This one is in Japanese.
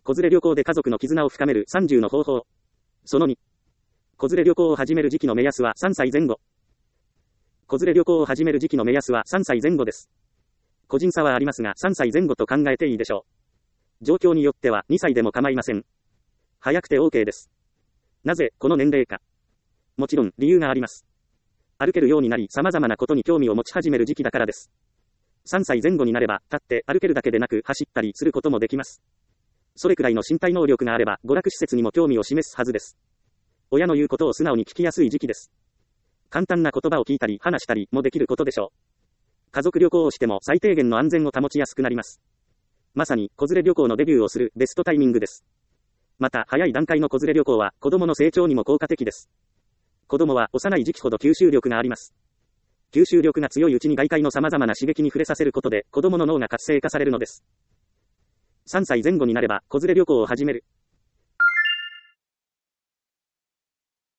子連れ旅行で家族の絆を深める30の方法。その2。子連れ旅行を始める時期の目安は3歳前後。子連れ旅行を始める時期の目安は3歳前後です。個人差はありますが3歳前後と考えていいでしょう。状況によっては2歳でも構いません。早くて OK です。なぜこの年齢か。もちろん理由があります。歩けるようになり様々なことに興味を持ち始める時期だからです。3歳前後になれば立って歩けるだけでなく走ったりすることもできます。それくらいの身体能力があれば娯楽施設にも興味を示すはずです。親の言うことを素直に聞きやすい時期です。簡単な言葉を聞いたり話したりもできることでしょう。家族旅行をしても最低限の安全を保ちやすくなります。まさに子連れ旅行のデビューをするベストタイミングです。また早い段階の子連れ旅行は子供の成長にも効果的です。子供は幼い時期ほど吸収力があります。吸収力が強いうちに外界の様々な刺激に触れさせることで子供の脳が活性化されるのです。3歳前後になれば子連れ旅行を始める。